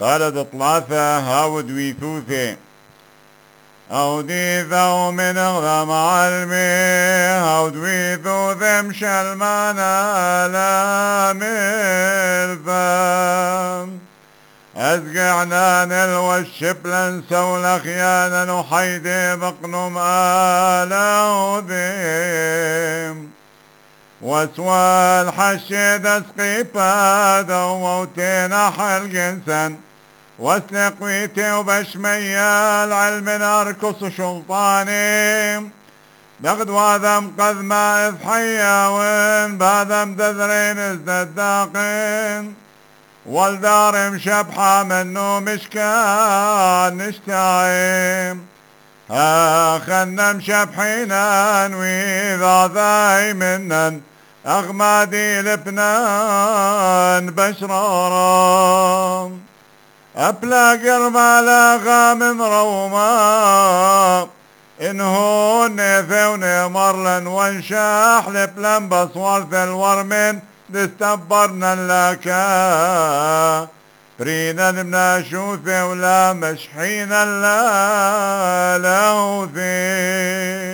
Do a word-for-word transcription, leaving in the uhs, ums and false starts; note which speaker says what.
Speaker 1: قالت اطلاثة هاود ويثوثي أودي ذو من أغلى معلمي هاود ويثوثي مشل معنا لا ملفم أزقعنا نلوش بلن سول خيانا وحيدي بقنم آلا وذيم وسوى الحشيد اسقي بادا ووتينا حل جنسا واسلقويتي وبشميال علم أركص شلطاني بغد واذم قذ ما إذ حياوين باذم دذرين ازدداقين والدار مشبحة منه مشكان نشتايم ها خنا مشبحينا وإذا ذاي منن أغمادي لبنان بشرارا أبلا قرما لاغا من روما إنهو نيثوني مرلن وانشاح لبلن بصورت الورمن دستبرنا لكا برينا مناشوثي ولا مشحينا لا لوثي